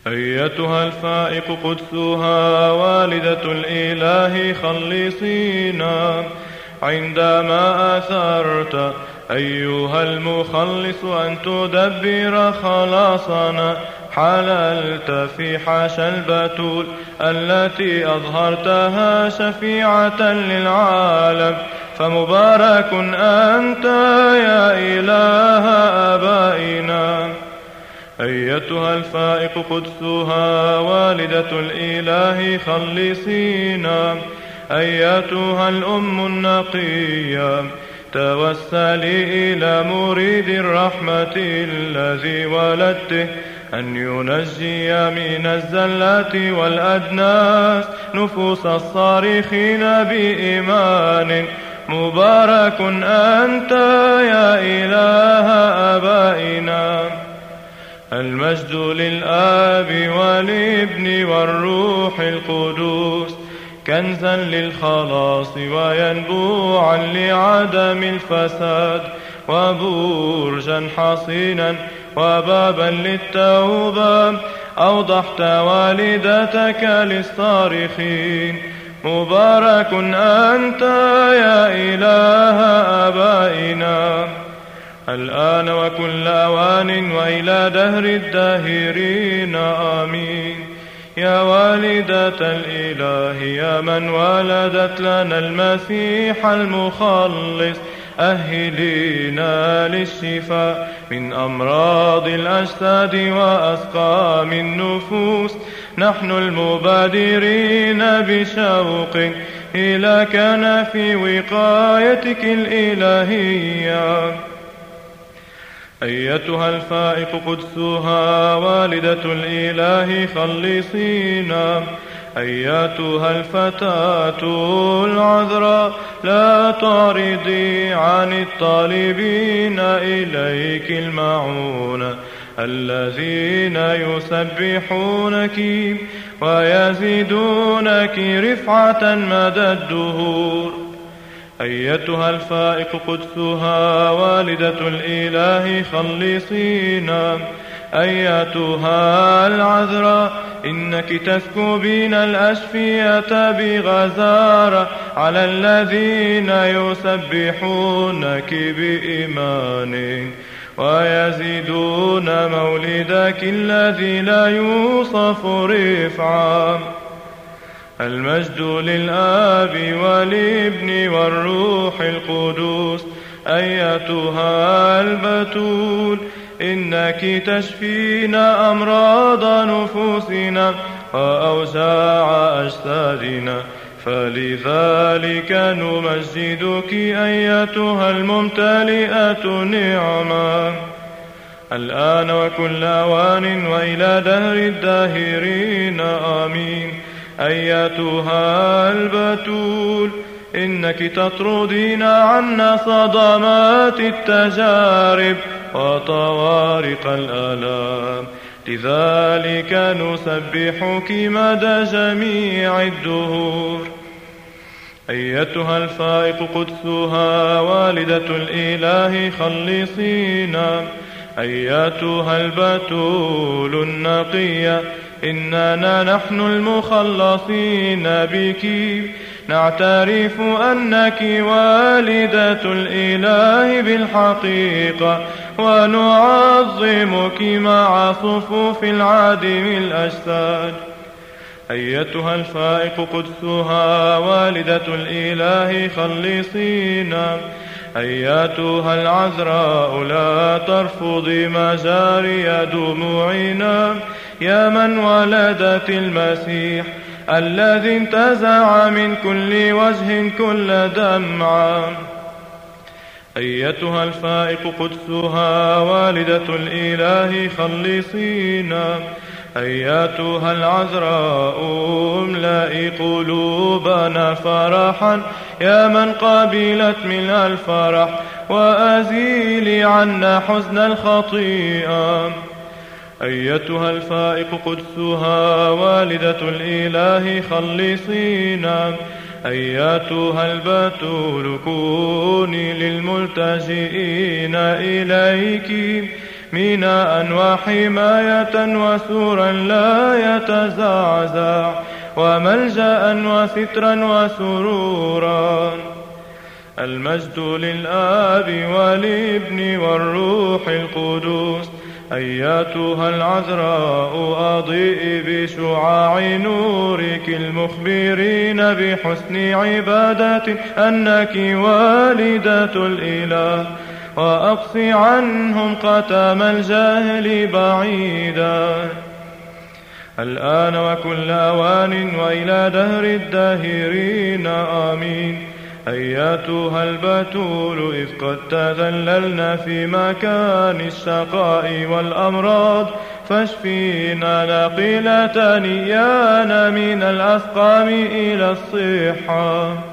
أيتها الفائق قدسها والدة الإله خلصينا عندما أثرت أيها المخلص أن تدبر خلاصنا حللت في حاشا البتول التي أظهرتها شفيعة للعالم فمبارك أنت يا إله آبائنا. أيتها الفائق قدسها والدة الإله خلصينا أيتها الأم النقية توسلي إلى مريد الرحمة الذي ولدته أن ينجي من الزلات والأدناس نفوس الصارخين بإيمان. مبارك أنت يا إله آبائنا. المجد للآب والابن والروح القدوس كنزا للخلاص وينبوعا لعدم الفساد وبرجا حصينا وبابا للتوبة أوضحت والدتك للصارخين. مبارك أنت يا إله آبائنا الآن وكل أوان وإلى دهر الداهرين آمين. يا والدة الإله يا من ولدت لنا المسيح المخلص أهلينا للشفاء من أمراض الأجساد وأسقام النفوس. نحن المبادرين بشوق إلى كنف وقايتك الإلهية. أيتها الفائق قدسها والدة الإله خلصينا أيتها الفتاة العذراء لا تعرضي عن الطالبين إليك المعونة الذين يسبحونك ويزيدونك رفعة مدى الدهور. أيتها الفائق قدسها والدة الإله خلصينا أيتها العذراء إنك تسكبين الأشفية بغزارة على الذين يسبحونك بإيمان ويزيدون مولدك الذي لا يوصف رفعا. المجد للآب والابن والروح القدوس أيتها البتول إنك تشفين أمراض نفوسنا وأوجاع أجسادنا فلذلك نمجدك أيتها الممتلئة نعما الآن وكل أوان وإلى دهر الداهرين آمين. أيتها البتول إنك تطردين عنا صدمات التجارب وطوارق الآلام لذلك نسبحك مدى جميع الدهور. أيتها الفائق قدسها والدة الإله خلصينا أيتها البتول النقية إننا نحن المخلصين بك نعترف أنك والدة الإله بالحقيقة ونعظمك مع صفوف العادم الأجساد. أيتها الفائق قدسها والدة الإله خلصينا أيتها العذراء لا ترفضي مجاري دموعنا يا من ولدت المسيح الذي انتزع من كل وجه كل دمعة. أيتها الفائق قدسها والدة الإله خلصينا أيتها العذراء املئي قلوبنا فرحا يا من قبلت من الفرح وأزيلي عنا حزن الخطيئة. أيتها الفائق قدسها والدة الإله خلصينا أيتها البتول كوني للملتجئين إليك ميناء وحماية وسورا لا يتزعزع وملجأ وسترا وسرورا. المجد للآب والابن والروح القدوس. أياتها العذراء أضيئي بشعاع نورك المخبرين بحسن عبادة أنك والدة الإله، وأقصي عنهم قتام الجهل بعيدا الآن وكل أوان وإلى دهر الداهرين آمين. أياتها البتول إذ قد تذللن في مكان الشقاء والأمراض، فاشفينا نقيلة نيانا من الأسقام إلى الصحة.